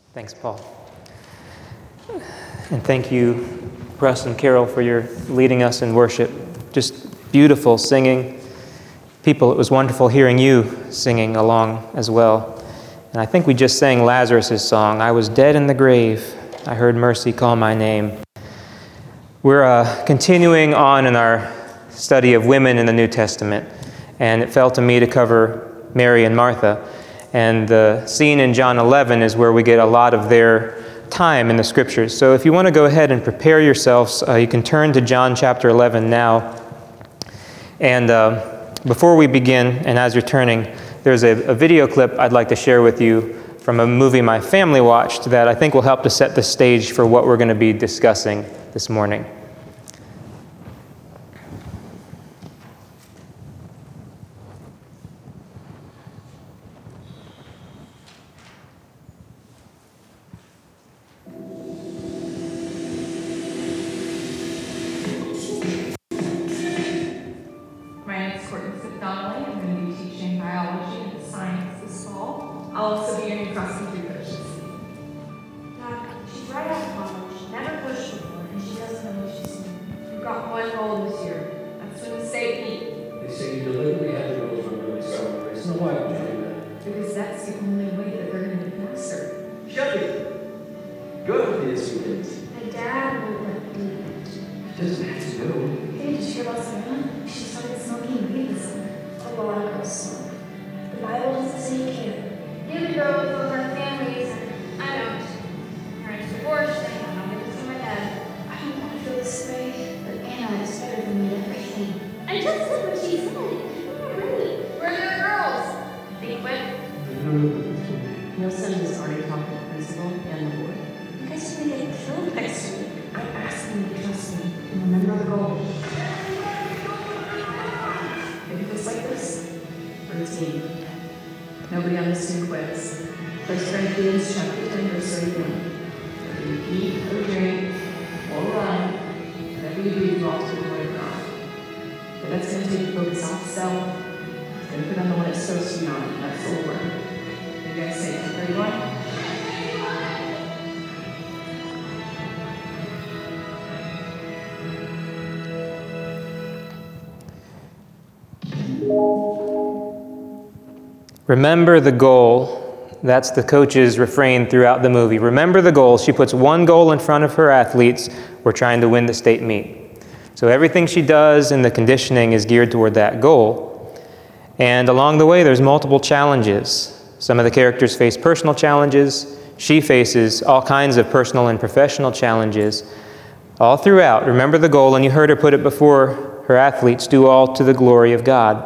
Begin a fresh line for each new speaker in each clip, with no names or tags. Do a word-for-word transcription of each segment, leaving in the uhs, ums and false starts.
Thanks, Paul. And thank you, Russ and Carol, for your leading us in worship. Just beautiful singing. People, it was wonderful hearing you singing along as well. And I think we just sang Lazarus' song, "I was dead in the grave. I heard mercy call my name." We're uh, continuing on in our study of women in the New Testament, and it fell to me to cover Mary and Martha. And the scene in John eleven is where we get a lot of their time in the Scriptures. So if you want to go ahead and prepare yourselves, uh, you can turn to John chapter eleven now. And uh, before we begin, and as you're turning, there's a, a video clip I'd like to share with you from a movie my family watched that I think will help to set the stage for what we're going to be discussing this morning.
I'll also be earning cross-country coaches.
Dad, she's right out of college. She never pushed before, and she doesn't know what she's doing.
You've got one goal this year. That's when the state meet.
They say you deliberately had to go from really summer race. Now why would you do that?
Because that's the only way that they're going to be faster.
Shut it. Go with the students.
My dad won't let me do it.
She doesn't have to go.
Hey, did you hear about Sarah? She started smoking weed this summer. A lot of girls smoke. The Bible doesn't say you can't.
Neither girls love our families, and I don't. Parents divorced, and I'm not going to see my dad.
I don't want to feel this way, but Anna is better than me at everything.
I just said what she said. I'm not ready. Where are the girls? They quit.
Nielsen has already talked to the principal and the board.
You guys are going to get killed next week. I'm asking you to trust me and remember the goal.
Maybe just like this. For a team. Nobody on this team quits. First Corinthians chapter ten, verse thirty-one. Whether you eat or drink or run, whatever you do, you ought to the glory of God. But that's going to take focus off self. It's going to put on the one it's supposed to be on. That's the Lord. You guys say ten thirty-one?
Remember the goal. That's the coach's refrain throughout the movie. Remember the goal. She puts one goal in front of her athletes. We're trying to win the state meet. So everything she does in the conditioning is geared toward that goal. And along the way, there's multiple challenges. Some of the characters face personal challenges. She faces all kinds of personal and professional challenges. All throughout, remember the goal, and you heard her put it before her athletes, do all to the glory of God.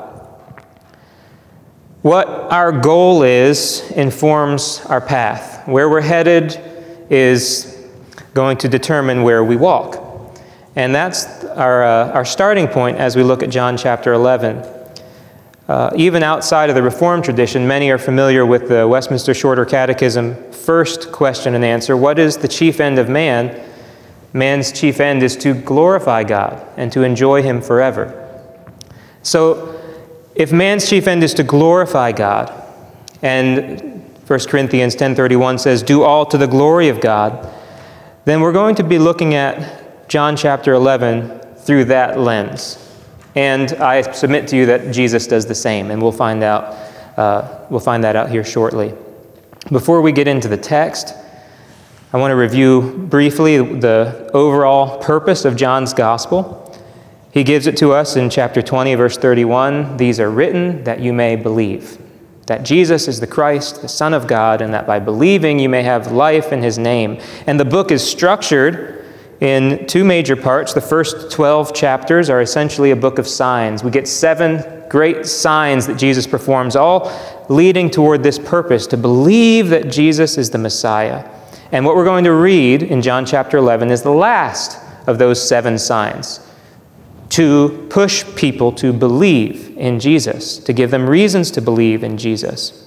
What our goal is informs our path. Where we're headed is going to determine where we walk. And that's our, uh, our starting point as we look at John chapter eleven. Uh, even outside of the Reformed tradition, many are familiar with the Westminster Shorter Catechism first question and answer. What is the chief end of man? Man's chief end is to glorify God and to enjoy Him forever. So, if man's chief end is to glorify God, and First Corinthians ten thirty-one says, do all to the glory of God, then we're going to be looking at John chapter eleven through that lens. And I submit to you that Jesus does the same, and we'll find out, uh, we'll find that out here shortly. Before we get into the text, I want to review briefly the overall purpose of John's gospel. He gives it to us in chapter twenty, verse thirty-one. These are written that you may believe that Jesus is the Christ, the Son of God, and that by believing you may have life in His name. And the book is structured in two major parts. The first twelve chapters are essentially a book of signs. We get seven great signs that Jesus performs, all leading toward this purpose, to believe that Jesus is the Messiah. And what we're going to read in John chapter eleven is the last of those seven signs, to push people to believe in Jesus, to give them reasons to believe in Jesus.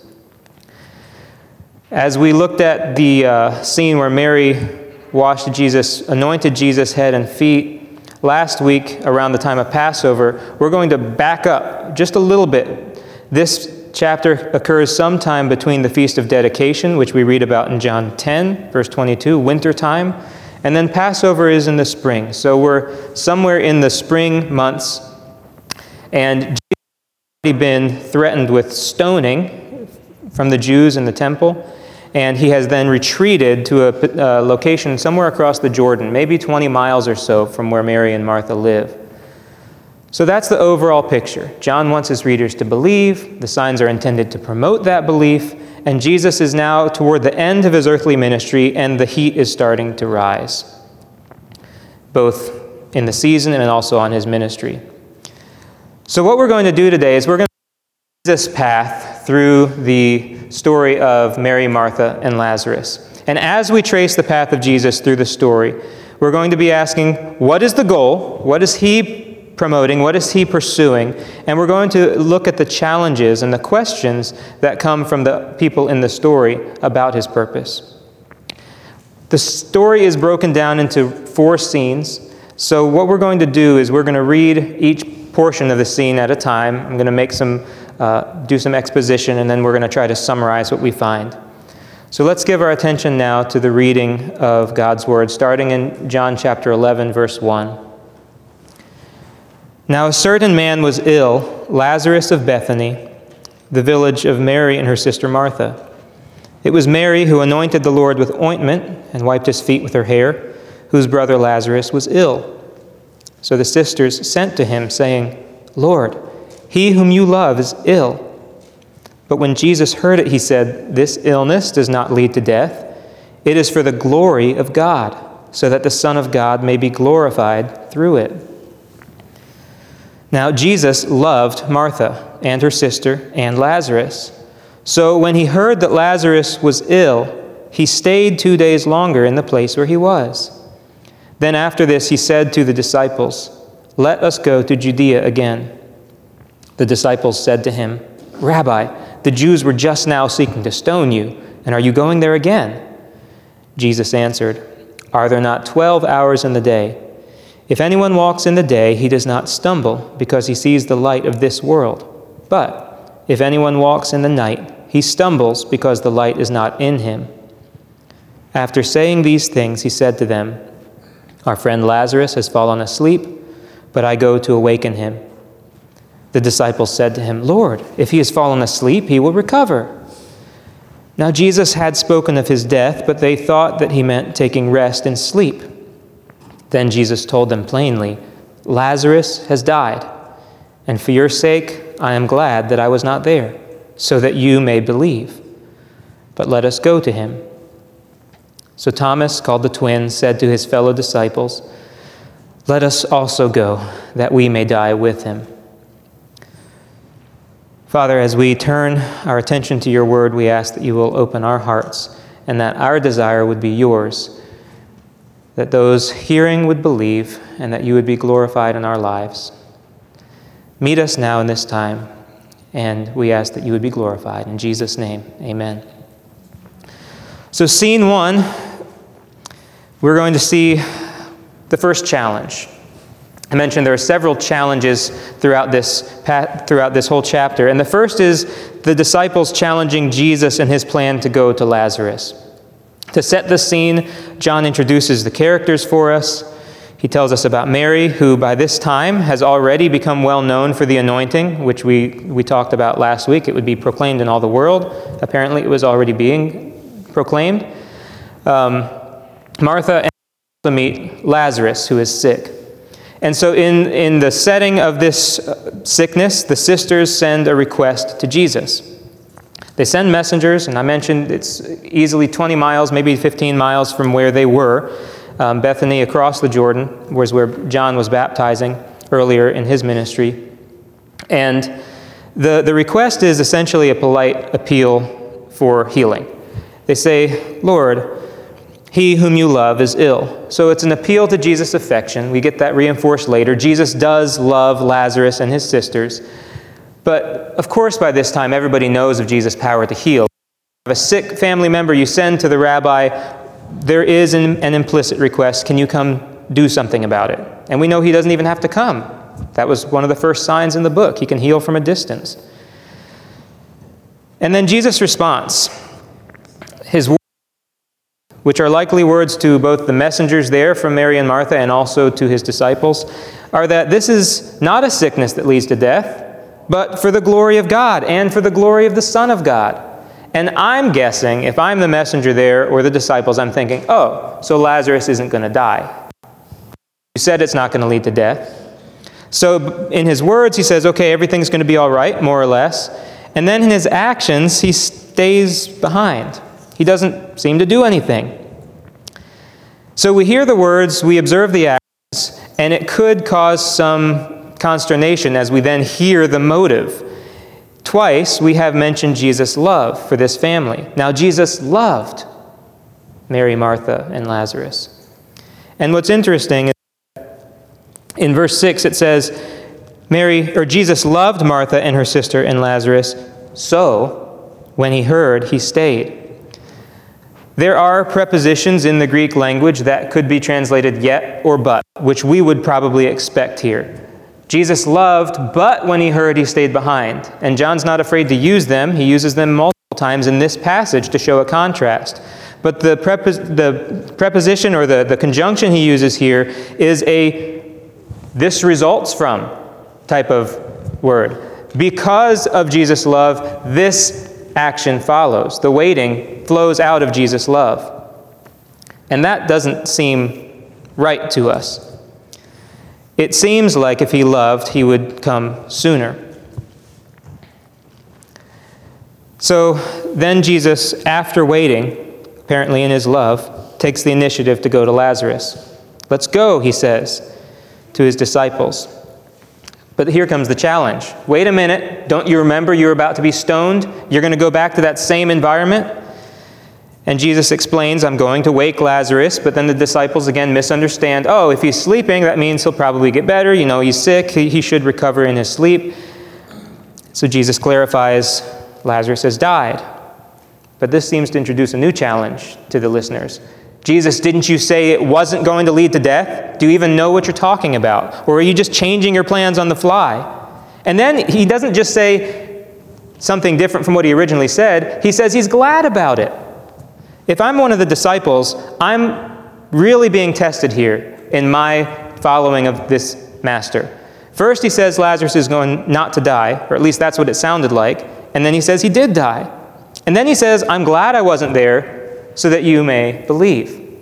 As we looked at the uh, scene where Mary washed Jesus, anointed Jesus' head and feet last week around the time of Passover, we're going to back up just a little bit. This chapter occurs sometime between the Feast of Dedication, which we read about in John ten, verse twenty-two, winter time, and then Passover is in the spring. So we're somewhere in the spring months, and Jesus had already been threatened with stoning from the Jews in the temple, and he has then retreated to a, a location somewhere across the Jordan, maybe twenty miles or so from where Mary and Martha live. So that's the overall picture. John wants his readers to believe, the signs are intended to promote that belief, and Jesus is now toward the end of his earthly ministry, and the heat is starting to rise, both in the season and also on his ministry. So what we're going to do today is we're going to this path through the story of Mary, Martha, and Lazarus. And as we trace the path of Jesus through the story, we're going to be asking, what is the goal? What is he promoting? What is he pursuing? And we're going to look at the challenges and the questions that come from the people in the story about his purpose. The story is broken down into four scenes. So what we're going to do is we're going to read each portion of the scene at a time. I'm going to make some, uh, do some exposition, and then we're going to try to summarize what we find. So let's give our attention now to the reading of God's Word, starting in John chapter eleven, verse one. Now a certain man was ill, Lazarus of Bethany, the village of Mary and her sister Martha. It was Mary who anointed the Lord with ointment and wiped his feet with her hair, whose brother Lazarus was ill. So the sisters sent to him, saying, Lord, he whom you love is ill. But when Jesus heard it, he said, This illness does not lead to death. It is for the glory of God, so that the Son of God may be glorified through it. Now Jesus loved Martha and her sister and Lazarus. So when he heard that Lazarus was ill, he stayed two days longer in the place where he was. Then after this he said to the disciples, Let us go to Judea again. The disciples said to him, Rabbi, the Jews were just now seeking to stone you, and are you going there again? Jesus answered, Are there not twelve hours in the day? If anyone walks in the day, he does not stumble, because he sees the light of this world. But if anyone walks in the night, he stumbles, because the light is not in him. After saying these things, he said to them, Our friend Lazarus has fallen asleep, but I go to awaken him. The disciples said to him, Lord, if he has fallen asleep, he will recover. Now Jesus had spoken of his death, but they thought that he meant taking rest and sleep. Then Jesus told them plainly, Lazarus has died, and for your sake I am glad that I was not there, so that you may believe. But let us go to him. So Thomas, called the twin, said to his fellow disciples, Let us also go, that we may die with him. Father, as we turn our attention to your word, we ask that you will open our hearts, and that our desire would be yours, that those hearing would believe, and that you would be glorified in our lives. Meet us now in this time, and we ask that you would be glorified. In Jesus' name, amen. So scene one, we're going to see the first challenge. I mentioned there are several challenges throughout this, throughout this whole chapter, and the first is the disciples challenging Jesus and his plan to go to Lazarus. To set the scene, John introduces the characters for us. He tells us about Mary, who by this time has already become well known for the anointing, which we, we talked about last week. It would be proclaimed in all the world. Apparently it was already being proclaimed. Um, Martha and also meet Lazarus, who is sick. And so in, in the setting of this sickness, the sisters send a request to Jesus. They send messengers, and I mentioned it's easily twenty miles, maybe fifteen miles from where they were. Um, Bethany, across the Jordan, was where John was baptizing earlier in his ministry. And the, the request is essentially a polite appeal for healing. They say, Lord, he whom you love is ill. So it's an appeal to Jesus' affection. We get that reinforced later. Jesus does love Lazarus and his sisters. But of course, by this time, everybody knows of Jesus' power to heal. If you have a sick family member you send to the rabbi, there is an, an implicit request, can you come do something about it? And we know he doesn't even have to come. That was one of the first signs in the book. He can heal from a distance. And then Jesus' response, his words, which are likely words to both the messengers there from Mary and Martha and also to his disciples, are that this is not a sickness that leads to death, but for the glory of God and for the glory of the Son of God. And I'm guessing, if I'm the messenger there or the disciples, I'm thinking, oh, so Lazarus isn't going to die. You said it's not going to lead to death. So in his words, he says, okay, everything's going to be all right, more or less. And then in his actions, he stays behind. He doesn't seem to do anything. So we hear the words, we observe the actions, and it could cause some consternation as we then hear the motive. Twice we have mentioned Jesus' love for this family. Now Jesus loved Mary, Martha, and Lazarus. And what's interesting is in verse six it says, Mary or Jesus loved Martha and her sister and Lazarus, so when he heard, he stayed. There are prepositions in the Greek language that could be translated yet or but, which we would probably expect here. Jesus loved, but when he heard, he stayed behind. And John's not afraid to use them. He uses them multiple times in this passage to show a contrast. But the, prepos- the preposition or the, the conjunction he uses here is a this results from type of word. Because of Jesus' love, this action follows. The waiting flows out of Jesus' love. And that doesn't seem right to us. It seems like if he loved, he would come sooner. So then Jesus, after waiting, apparently in his love, takes the initiative to go to Lazarus. Let's go, he says to his disciples. But here comes the challenge. Wait a minute. Don't you remember you were about to be stoned? You're going to go back to that same environment? And Jesus explains, I'm going to wake Lazarus, but then the disciples again misunderstand. Oh, if he's sleeping, that means he'll probably get better. You know, he's sick. He, he should recover in his sleep. So Jesus clarifies, Lazarus has died. But this seems to introduce a new challenge to the listeners. Jesus, didn't you say it wasn't going to lead to death? Do you even know what you're talking about? Or are you just changing your plans on the fly? And then he doesn't just say something different from what he originally said. He says he's glad about it. If I'm one of the disciples, I'm really being tested here in my following of this master. First he says Lazarus is going not to die, or at least that's what it sounded like. And then he says he did die. And then he says, I'm glad I wasn't there, so that you may believe.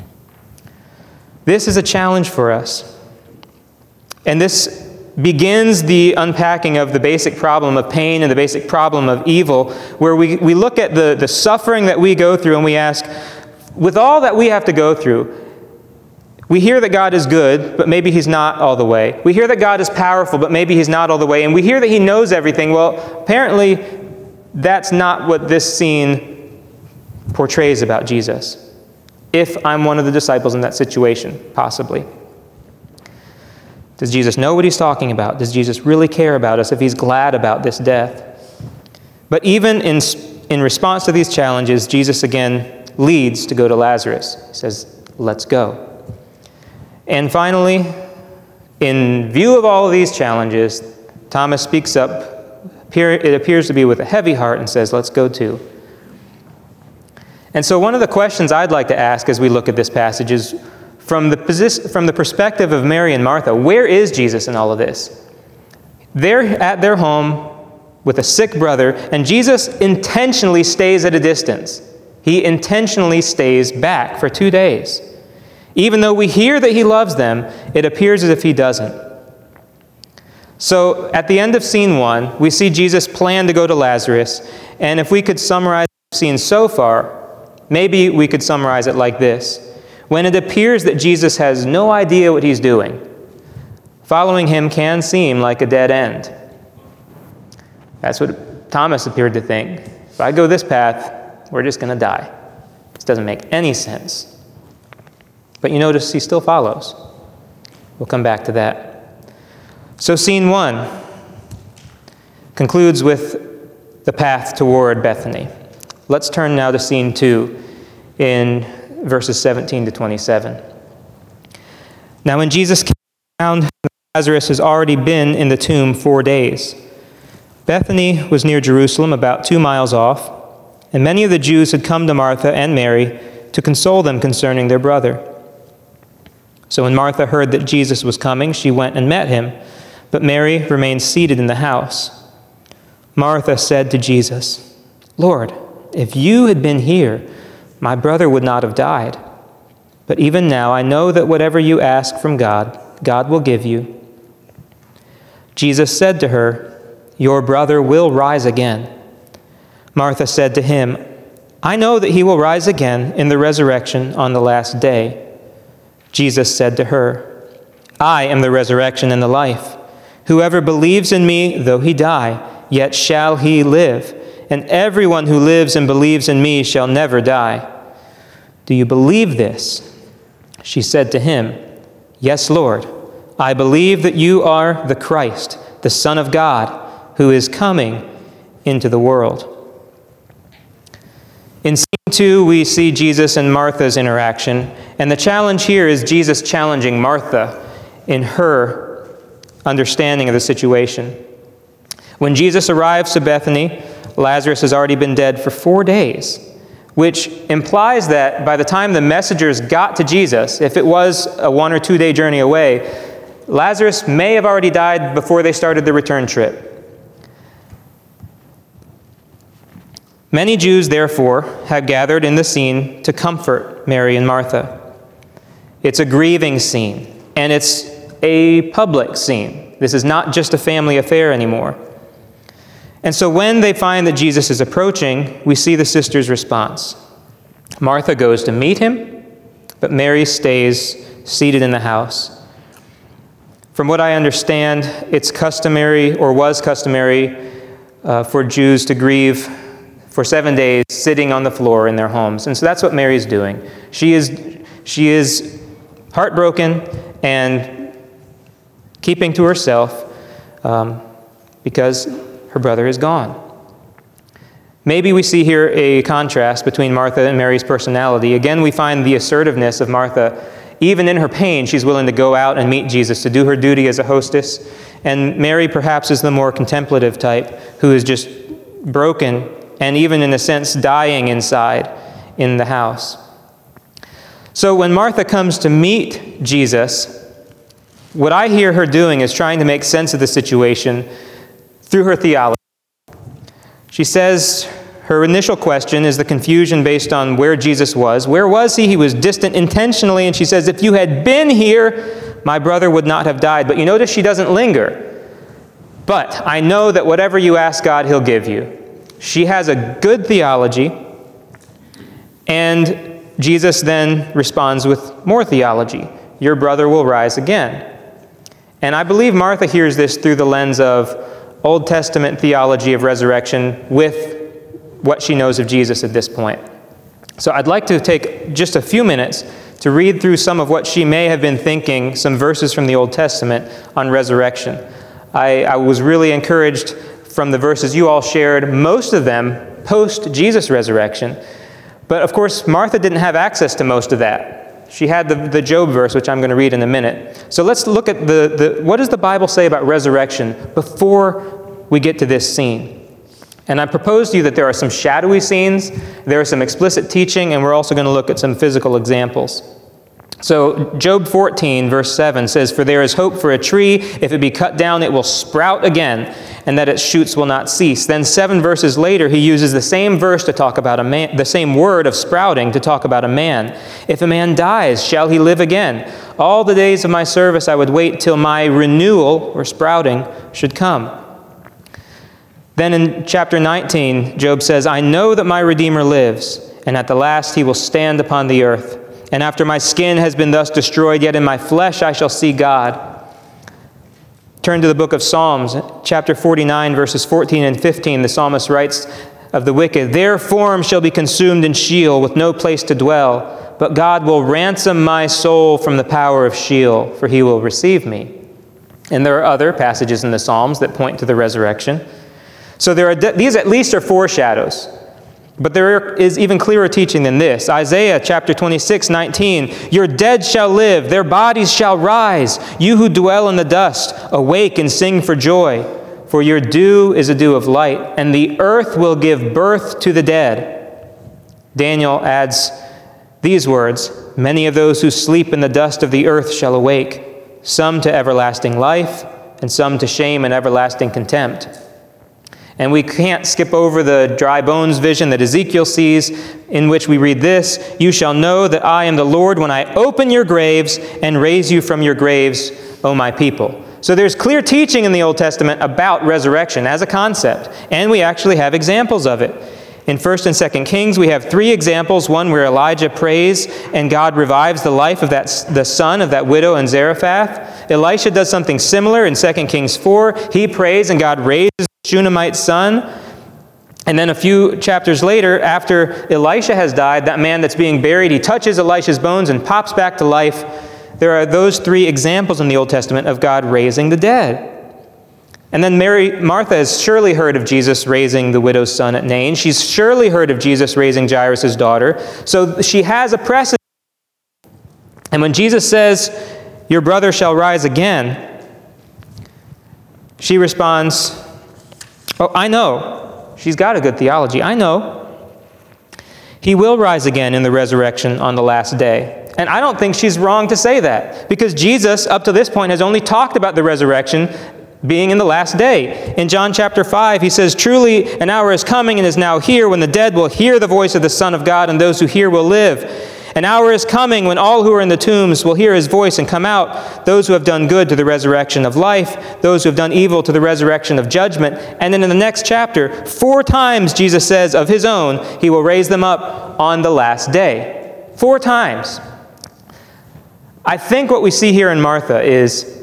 This is a challenge for us. And this begins the unpacking of the basic problem of pain and the basic problem of evil, where we, we look at the, the suffering that we go through and we ask, with all that we have to go through, we hear that God is good, but maybe he's not all the way. We hear that God is powerful, but maybe he's not all the way. And we hear that he knows everything. Well, apparently that's not what this scene portrays about Jesus. If I'm one of the disciples in that situation, possibly. Does Jesus know what he's talking about? Does Jesus really care about us if he's glad about this death? But even in, in response to these challenges, Jesus again leads to go to Lazarus. He says, let's go. And finally, in view of all of these challenges, Thomas speaks up, it appears to be with a heavy heart, and says, let's go too. And so one of the questions I'd like to ask as we look at this passage is, from the, posi- from the perspective of Mary and Martha, where is Jesus in all of this? They're at their home with a sick brother, and Jesus intentionally stays at a distance. He intentionally stays back for two days. Even though we hear that he loves them, it appears as if he doesn't. So at the end of scene one, we see Jesus plan to go to Lazarus, and if we could summarize the scene so far, maybe we could summarize it like this. When it appears that Jesus has no idea what he's doing, following him can seem like a dead end. That's what Thomas appeared to think. If I go this path, we're just going to die. This doesn't make any sense. But you notice he still follows. We'll come back to that. So scene one concludes with the path toward Bethany. Let's turn now to scene two in verses seventeen to twenty-seven. Now when Jesus came around, Lazarus has already been in the tomb four days. Bethany was near Jerusalem, about two miles off, and many of the Jews had come to Martha and Mary to console them concerning their brother. So when Martha heard that Jesus was coming, she went and met him, but Mary remained seated in the house. Martha said to Jesus, "Lord, if you had been here, my brother would not have died. But even now I know that whatever you ask from God, God will give you." Jesus said to her, "Your brother will rise again." Martha said to him, "I know that he will rise again in the resurrection on the last day." Jesus said to her, "I am the resurrection and the life. Whoever believes in me, though he die, yet shall he live. And everyone who lives and believes in me shall never die. Do you believe this?" She said to him, "Yes, Lord. I believe that you are the Christ, the Son of God, who is coming into the world." In scene two, we see Jesus and Martha's interaction, and the challenge here is Jesus challenging Martha in her understanding of the situation. When Jesus arrives to Bethany, Lazarus has already been dead for four days, which implies that by the time the messengers got to Jesus, if it was a one or two day journey away, Lazarus may have already died before they started the return trip. Many Jews, therefore, have gathered in the scene to comfort Mary and Martha. It's a grieving scene, and it's a public scene. This is not just a family affair anymore. And so when they find that Jesus is approaching, we see the sisters' response. Martha goes to meet him, but Mary stays seated in the house. From what I understand, it's customary, or was customary, uh, for Jews to grieve for seven days sitting on the floor in their homes. And so that's what Mary's doing. She is, she is heartbroken and keeping to herself um, because her brother is gone. Maybe we see here a contrast between Martha and Mary's personality. Again, we find the assertiveness of Martha. Even in her pain, she's willing to go out and meet Jesus, to do her duty as a hostess. And Mary perhaps is the more contemplative type, who is just broken and even in a sense dying inside in the house. So when Martha comes to meet Jesus, what I hear her doing is trying to make sense of the situation through her theology. She says her initial question is the confusion based on where Jesus was. Where was he? He was distant intentionally, and she says, "If you had been here, my brother would not have died." But you notice she doesn't linger. "But I know that whatever you ask God, he'll give you." She has a good theology, and Jesus then responds with more theology. "Your brother will rise again." And I believe Martha hears this through the lens of Old Testament theology of resurrection with what she knows of Jesus at this point. So I'd like to take just a few minutes to read through some of what she may have been thinking, some verses from the Old Testament on resurrection. I, I was really encouraged from the verses you all shared, most of them post-Jesus resurrection. But of course, Martha didn't have access to most of that. She had the, the Job verse, which I'm going to read in a minute. So let's look at the, the, what does the Bible say about resurrection before we get to this scene. And I propose to you that there are some shadowy scenes, there are some explicit teaching, and we're also going to look at some physical examples. So Job fourteen, verse seven says, "For there is hope for a tree. If it be cut down, it will sprout again, and that its shoots will not cease." Then seven verses later, he uses the same verse to talk about a man, the same word of sprouting to talk about a man. "If a man dies, shall he live again? All the days of my service I would wait till my renewal," or sprouting, "should come." Then in chapter nineteen, Job says, "I know that my Redeemer lives, and at the last he will stand upon the earth. And after my skin has been thus destroyed, yet in my flesh I shall see God." Turn to the book of Psalms, chapter forty-nine, verses fourteen and fifteen. The psalmist writes of the wicked, "Their form shall be consumed in Sheol, with no place to dwell. But God will ransom my soul from the power of Sheol, for he will receive me." And there are other passages in the Psalms that point to the resurrection. So there are de- these at least are foreshadows. But there is even clearer teaching than this. Isaiah chapter twenty-six, nineteen, "Your dead shall live, their bodies shall rise. You who dwell in the dust, awake and sing for joy. for your dew is a dew of light, and the earth will give birth to the dead. Daniel adds these words, many of those who sleep in the dust of the earth shall awake, some to everlasting life, and some to shame and everlasting contempt. And we can't skip over the dry bones vision that Ezekiel sees, in which we read this, you shall know that I am the Lord when I open your graves and raise you from your graves, O my people. So there's clear teaching in the Old Testament about resurrection as a concept, and we actually have examples of it. In First and Second Kings, we have three examples, one where Elijah prays and God revives the life of that, the son of that widow in Zarephath. Elisha does something similar in Second Kings four. He prays and God raises the Shunammite's son. And then a few chapters later, after Elisha has died, that man that's being buried, he touches Elisha's bones and pops back to life. There are those three examples in the Old Testament of God raising the dead. And then Mary, Martha has surely heard of Jesus raising the widow's son at Nain. She's surely heard of Jesus raising Jairus' daughter. So she has a precedent. And when Jesus says, your brother shall rise again, she responds, oh, I know. She's got a good theology. I know. He will rise again in the resurrection on the last day. And I don't think she's wrong to say that, because Jesus, up to this point, has only talked about the resurrection being in the last day. In John chapter five, he says, truly an hour is coming and is now here when the dead will hear the voice of the Son of God, and those who hear will live. An hour is coming when all who are in the tombs will hear his voice and come out, those who have done good to the resurrection of life, those who have done evil to the resurrection of judgment. And then in the next chapter, four times Jesus says of his own, he will raise them up on the last day. Four times. I think what we see here in Martha is,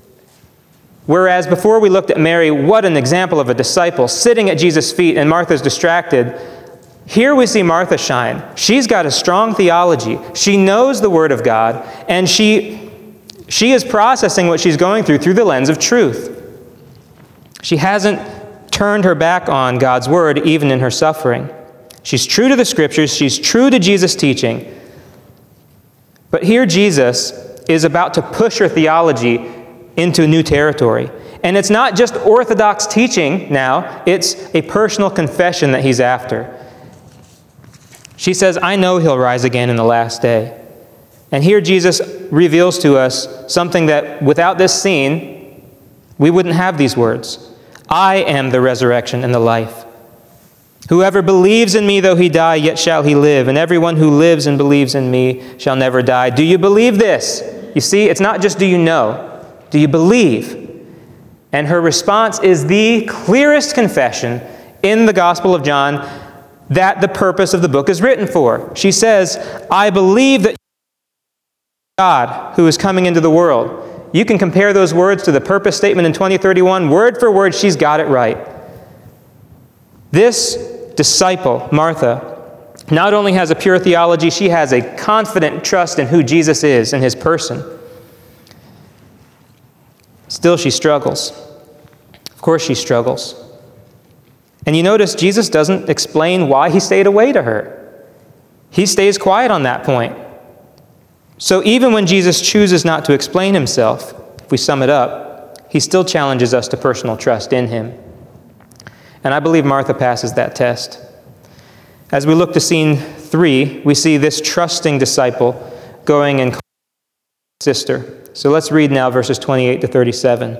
whereas before we looked at Mary, what an example of a disciple sitting at Jesus' feet and Martha's distracted, here we see Martha shine. She's got a strong theology. She knows the Word of God, and she, she is processing what she's going through through the lens of truth. She hasn't turned her back on God's Word even in her suffering. She's true to the Scriptures. She's true to Jesus' teaching. But here Jesus is about to push her theology into new territory. And it's not just orthodox teaching now, it's a personal confession that he's after. She says, I know he'll rise again in the last day. And here Jesus reveals to us something that without this scene, we wouldn't have these words. I am the resurrection and the life. Whoever believes in me, though he die, yet shall he live. And everyone who lives and believes in me shall never die. Do you believe this? You see, it's not just do you know. Do you believe? And her response is the clearest confession in the Gospel of John that the purpose of the book is written for. She says, I believe that God who is coming into the world. You can compare those words to the purpose statement in twenty thirty-one. Word for word, she's got it right. This disciple, Martha, not only has a pure theology, she has a confident trust in who Jesus is and his person. Still, she struggles. Of course she struggles. And you notice Jesus doesn't explain why he stayed away to her. He stays quiet on that point. So even when Jesus chooses not to explain himself, if we sum it up, he still challenges us to personal trust in him. And I believe Martha passes that test. As we look to scene three, we see this trusting disciple going and calling his sister. So let's read now verses twenty-eight to thirty-seven.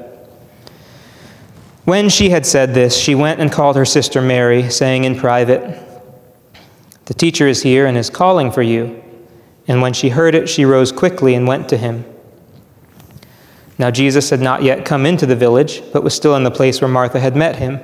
When she had said this, she went and called her sister Mary, saying in private, the teacher is here and is calling for you. And when she heard it, she rose quickly and went to him. Now Jesus had not yet come into the village, but was still in the place where Martha had met him.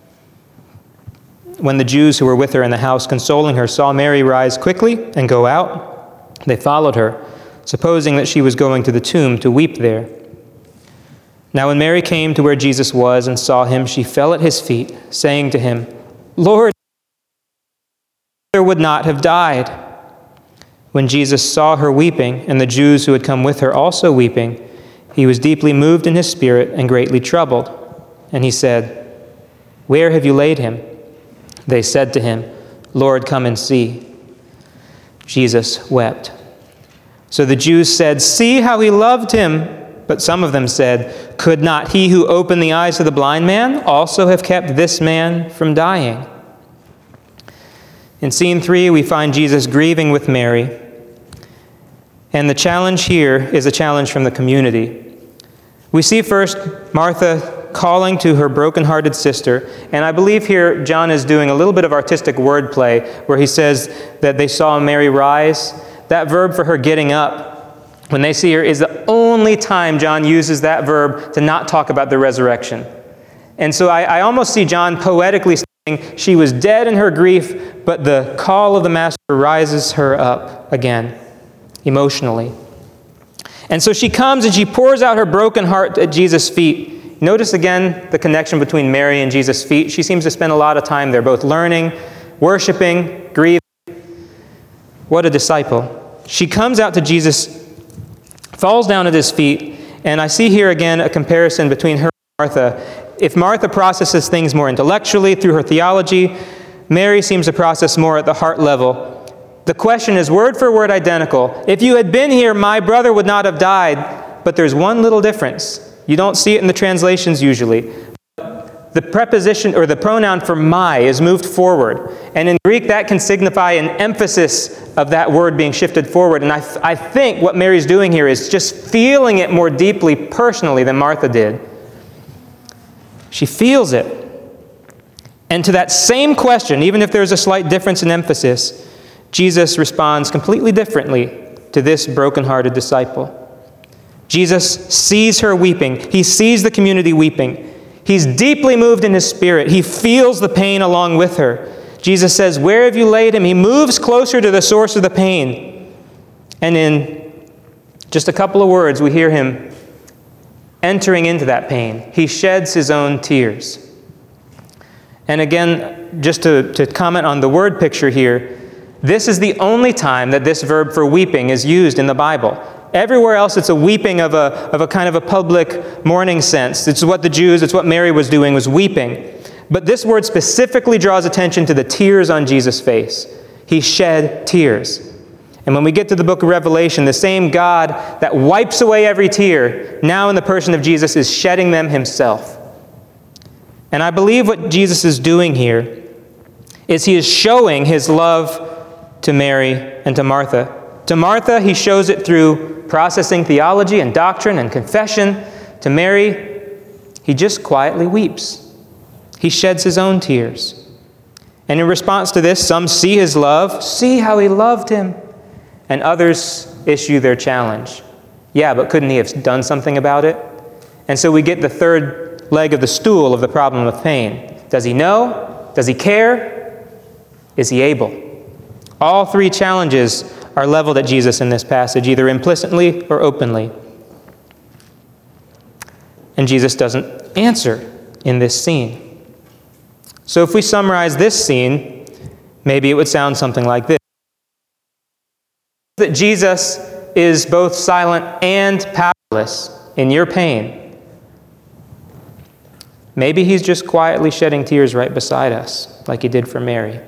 When the Jews who were with her in the house consoling her saw Mary rise quickly and go out, they followed her, supposing that she was going to the tomb to weep there. Now when Mary came to where Jesus was and saw him, she fell at his feet, saying to him, Lord, my brother would not have died. When Jesus saw her weeping, and the Jews who had come with her also weeping, he was deeply moved in his spirit and greatly troubled. And he said, Where have you laid him? They said to him, Lord, come and see. Jesus wept. So the Jews said, See how he loved him. But some of them said, "Could not he who opened the eyes of the blind man also have kept this man from dying?" In scene three, we find Jesus grieving with Mary. And the challenge here is a challenge from the community. We see first Martha calling to her brokenhearted sister. And I believe here John is doing a little bit of artistic wordplay where he says that they saw Mary rise. That verb for her getting up, when they see her, is the only time John uses that verb to not talk about the resurrection. And so I, I almost see John poetically saying she was dead in her grief, but the call of the Master rises her up again, emotionally. And so she comes and she pours out her broken heart at Jesus' feet. Notice again the connection between Mary and Jesus' feet. She seems to spend a lot of time there, both learning, worshiping, grieving. What a disciple. She comes out to Jesus, falls down at his feet, and I see here again a comparison between her and Martha. If Martha processes things more intellectually through her theology, Mary seems to process more at the heart level. The question is word for word identical. If you had been here, my brother would not have died. But there's one little difference. You don't see it in the translations usually. The preposition or the pronoun for my is moved forward. And in Greek, that can signify an emphasis of that word being shifted forward. And I, th- I think what Mary's doing here is just feeling it more deeply personally than Martha did. She feels it. And to that same question, even if there's a slight difference in emphasis, Jesus responds completely differently to this brokenhearted disciple. Jesus sees her weeping. He sees the community weeping. He's deeply moved in his spirit. He feels the pain along with her. Jesus says, "Where have you laid him?" He moves closer to the source of the pain. And in just a couple of words, we hear him entering into that pain. He sheds his own tears. And again, just to, to comment on the word picture here, this is the only time that this verb for weeping is used in the Bible. Everywhere else, it's a weeping of a, of a kind of a public mourning sense. It's what the Jews, it's what Mary was doing, was weeping. But this word specifically draws attention to the tears on Jesus' face. He shed tears. And when we get to the book of Revelation, the same God that wipes away every tear, now in the person of Jesus, is shedding them himself. And I believe what Jesus is doing here is he is showing his love to Mary and to Martha. To Martha, he shows it through processing theology and doctrine and confession. To Mary, he just quietly weeps. He sheds his own tears. And in response to this, some see his love, see how he loved him, and others issue their challenge. Yeah, but couldn't he have done something about it? And so we get the third leg of the stool of the problem of pain. Does he know? Does he care? Is he able? All three challenges are leveled at Jesus in this passage, either implicitly or openly. And Jesus doesn't answer in this scene. So if we summarize this scene, maybe it would sound something like this. That Jesus is both silent and powerless in your pain. Maybe he's just quietly shedding tears right beside us, like he did for Mary.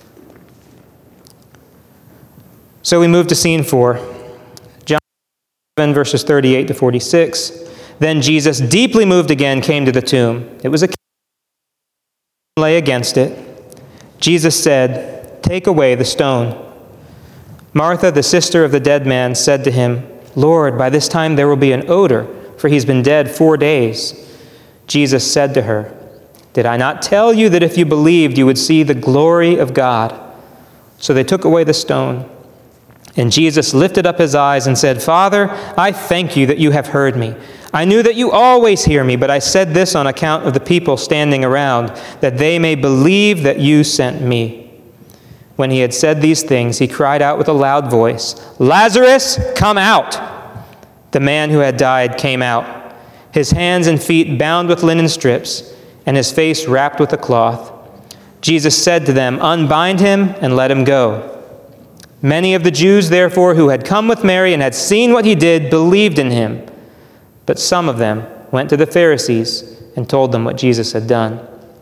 So we move to scene four. John seven, verses thirty-eight to forty-six. Then Jesus, deeply moved again, came to the tomb. It was a cave, lay against it. Jesus said, "Take away the stone." Martha, the sister of the dead man, said to him, "Lord, by this time there will be an odor, for he's been dead four days." Jesus said to her, "Did I not tell you that if you believed, you would see the glory of God?" So they took away the stone. And Jesus lifted up his eyes and said, "Father, I thank you that you have heard me. I knew that you always hear me, but I said this on account of the people standing around, that they may believe that you sent me." When he had said these things, he cried out with a loud voice, "Lazarus, come out!" The man who had died came out, his hands and feet bound with linen strips, and his face wrapped with a cloth. Jesus said to them, "Unbind him and let him go." Many of the Jews, therefore, who had come with Mary and had seen what he did, believed in him. But some of them went to the Pharisees and told them what Jesus had done.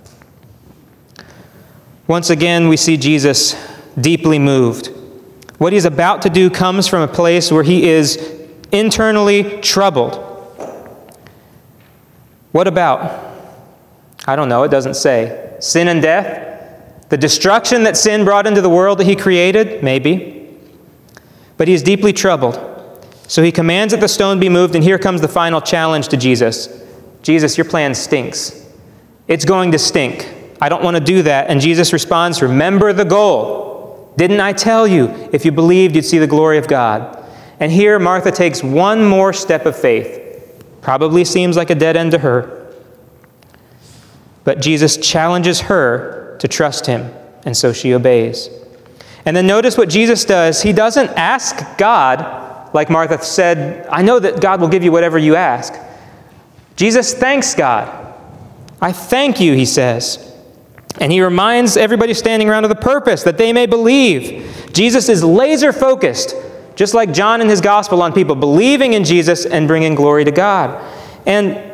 Once again, we see Jesus deeply moved. What he's about to do comes from a place where he is internally troubled. What about? I don't know, it doesn't say. Sin and death? The destruction that sin brought into the world that he created? Maybe. But he is deeply troubled. So he commands that the stone be moved, and here comes the final challenge to Jesus. Jesus, your plan stinks. It's going to stink. I don't want to do that. And Jesus responds, remember the goal. Didn't I tell you, if you believed, you'd see the glory of God? And here Martha takes one more step of faith. Probably seems like a dead end to her. But Jesus challenges her to trust him, and so she obeys. And then notice what Jesus does. He doesn't ask God, like Martha said, I know that God will give you whatever you ask. Jesus thanks God. I thank you, he says. And he reminds everybody standing around of the purpose, that they may believe. Jesus is laser focused, just like John in his gospel, on people believing in Jesus and bringing glory to God. And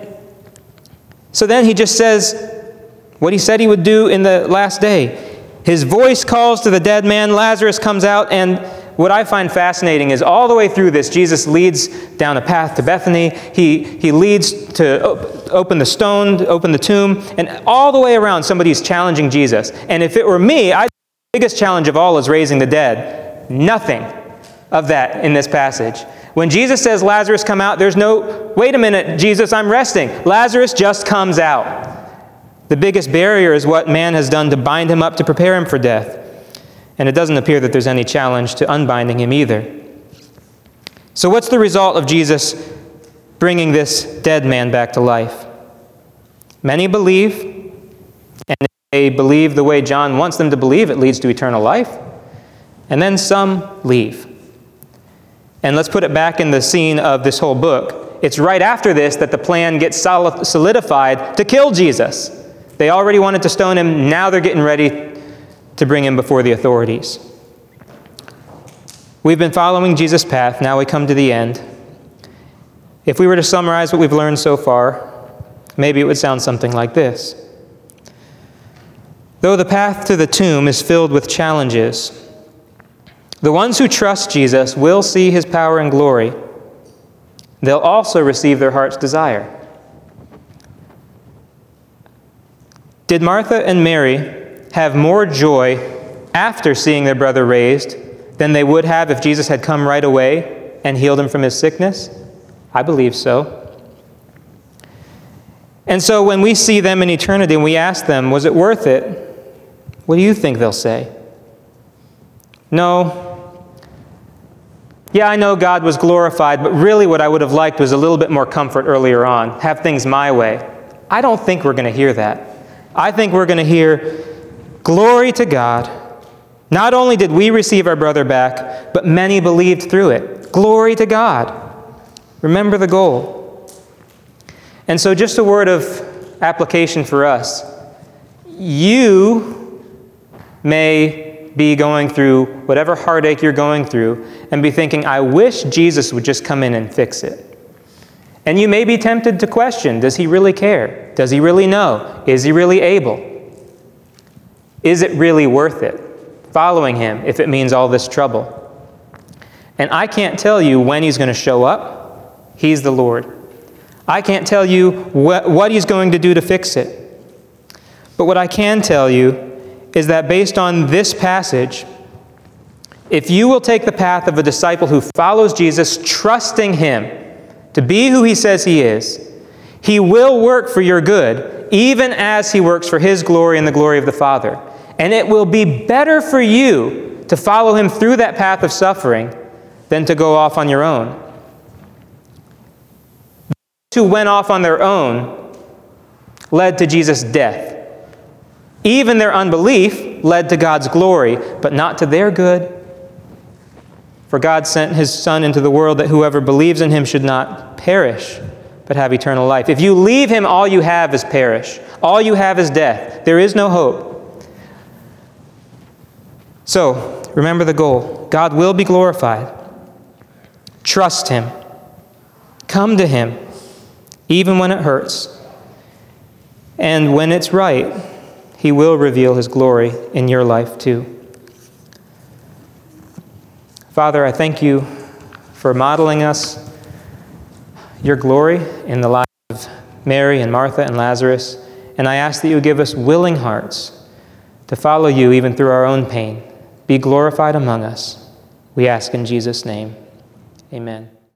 so then he just says what he said he would do in the last day. His voice calls to the dead man. Lazarus comes out. And what I find fascinating is all the way through this, Jesus leads down a path to Bethany. He, he leads to op- open the stone, to open the tomb. And all the way around, somebody's challenging Jesus. And if it were me, I'd, the biggest challenge of all is raising the dead. Nothing of that in this passage. When Jesus says, Lazarus, come out, there's no, wait a minute, Jesus, I'm resting. Lazarus just comes out. The biggest barrier is what man has done to bind him up to prepare him for death. And it doesn't appear that there's any challenge to unbinding him either. So what's the result of Jesus bringing this dead man back to life? Many believe, and if they believe the way John wants them to believe, it leads to eternal life. And then some leave. And let's put it back in the scene of this whole book. It's right after this that the plan gets solidified to kill Jesus. They already wanted to stone him. Now they're getting ready to bring him before the authorities. We've been following Jesus' path. Now we come to the end. If we were to summarize what we've learned so far, maybe it would sound something like this. Though the path to the tomb is filled with challenges, the ones who trust Jesus will see his power and glory. They'll also receive their heart's desire. Did Martha and Mary have more joy after seeing their brother raised than they would have if Jesus had come right away and healed him from his sickness? I believe so. And so when we see them in eternity and we ask them, was it worth it? What do you think they'll say? No. Yeah, I know God was glorified, but really what I would have liked was a little bit more comfort earlier on. Have things my way. I don't think we're going to hear that. I think we're going to hear, glory to God. Not only did we receive our brother back, but many believed through it. Glory to God. Remember the goal. And so just a word of application for us. You may be going through whatever heartache you're going through and be thinking, I wish Jesus would just come in and fix it. And you may be tempted to question, does he really care? Does he really know? Is he really able? Is it really worth it, following him, if it means all this trouble? And I can't tell you when he's going to show up. He's the Lord. I can't tell you wh- what he's going to do to fix it. But what I can tell you is that based on this passage, if you will take the path of a disciple who follows Jesus, trusting him to be who he says he is, he will work for your good, even as he works for his glory and the glory of the Father. And it will be better for you to follow him through that path of suffering than to go off on your own. Those who went off on their own led to Jesus' death. Even their unbelief led to God's glory, but not to their good. For God sent his Son into the world that whoever believes in him should not perish, but have eternal life. If you leave him, all you have is perish. All you have is death. There is no hope. So, remember the goal. God will be glorified. Trust him. Come to him, even when it hurts. And when it's right, he will reveal his glory in your life too. Father, I thank you for modeling us your glory in the lives of Mary and Martha and Lazarus, and I ask that you give us willing hearts to follow you even through our own pain. Be glorified among us. We ask in Jesus' name. Amen.